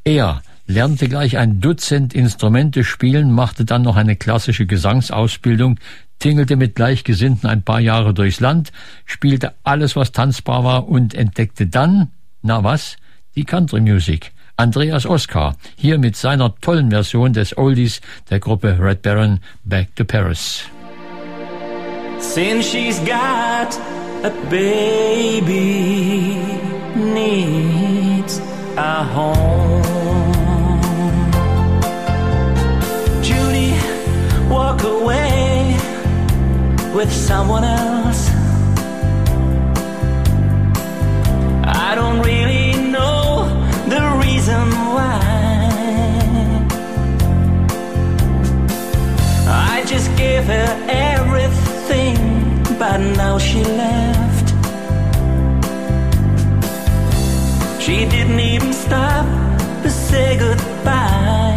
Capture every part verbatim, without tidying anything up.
Er lernte gleich ein Dutzend Instrumente spielen, machte dann noch eine klassische Gesangsausbildung, tingelte mit Gleichgesinnten ein paar Jahre durchs Land, spielte alles, was tanzbar war und entdeckte dann, na was, die Country Music. Andreas Oskar, hier mit seiner tollen Version des Oldies der Gruppe Red Baron, Back to Paris. Since she's got a baby, needs a home. Judy, walk away with someone else. I don't really know the reason why. I just gave her everything, but now she left. She didn't even stop to say goodbye.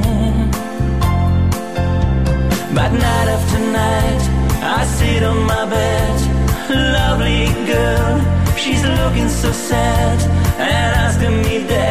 But night after night I sit on my bed, lovely girl, she's looking so sad and asking me that